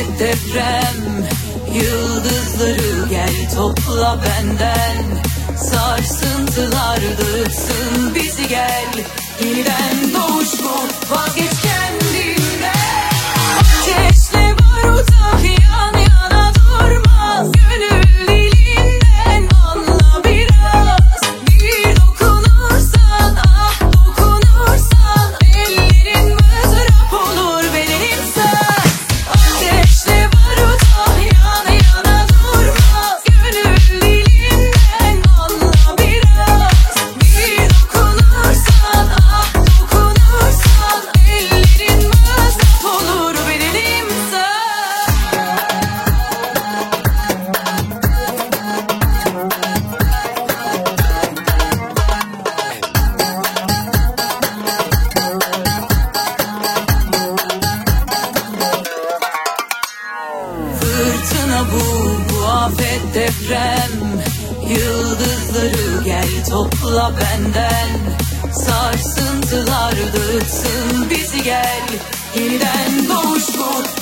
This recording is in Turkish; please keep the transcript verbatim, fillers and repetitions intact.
afet deprem, yıldızları gel topla benden. Sarsıntılar dağıtsın bizi gel. Yeniden doğuş bu, vazgeç kendinden. Ateşle baruta yan yana durmaz. Gönül dilinden anla biraz. Bir dokunursan, ah dokunursan, ellerin mızrap olur benim sen. Ateşle baruta yan yana durmaz. Gönül dilinden anla biraz. Bir dokunursan, ah dokunursan, ellerin mızrap olur benim sen. Fırtına bu, bu afet deprem, yıldızları gel topla benden. Sarsıntılar dağıtsın bizi gel. Yeniden doğuş bu,